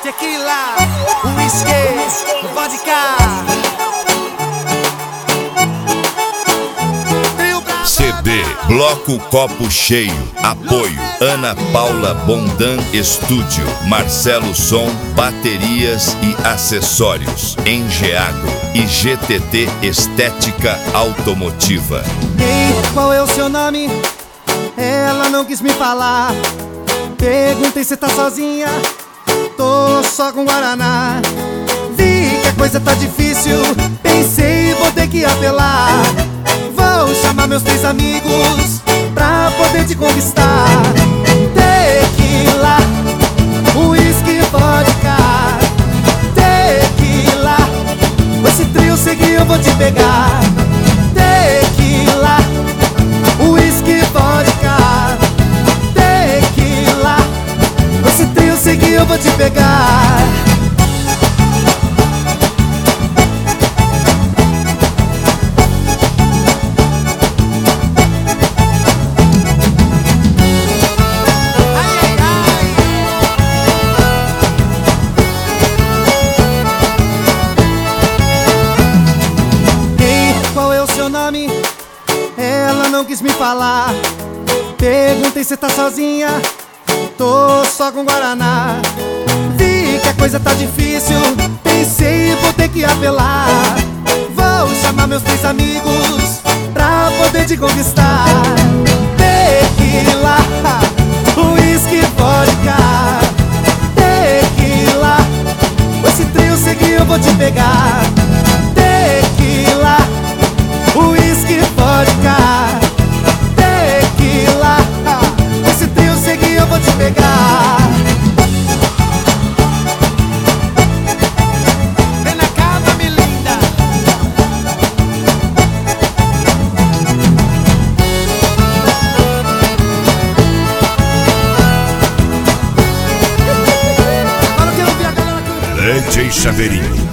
tequila, whisky, vodka. CD Bloco Copo Cheio. Apoio Ana Paula Bondan Estúdio, Marcelo Som, baterias e acessórios, Engeagro e GTT Estética Automotiva. Ei, qual é o seu nome? Ela não quis me falar. Perguntei se tá sozinha. Tô só com Guaraná. Vi que a coisa tá difícil. Pensei, vou ter que apelar. Vou chamar meus 3 amigos pra poder te conquistar. Tequila, whisky, vodka. Tequila, com esse trio seguir eu vou te pegar. Tequila, whisky, vodka. Tequila, com esse trio seguir eu vou te pegar. Ela não quis me falar. Perguntei se tá sozinha. Tô só com Guaraná. Vi que a coisa tá difícil. Pensei, vou ter que apelar. Vou chamar meus 3 amigos pra poder te conquistar. Tequila, whisky, vodka. Tequila, com esse trio seguir eu vou te pegar. Tequila, whisky, vodka. Tequila, esse trio seguir eu vou te pegar. Vem na cama, me linda. DJ Chaveirinho.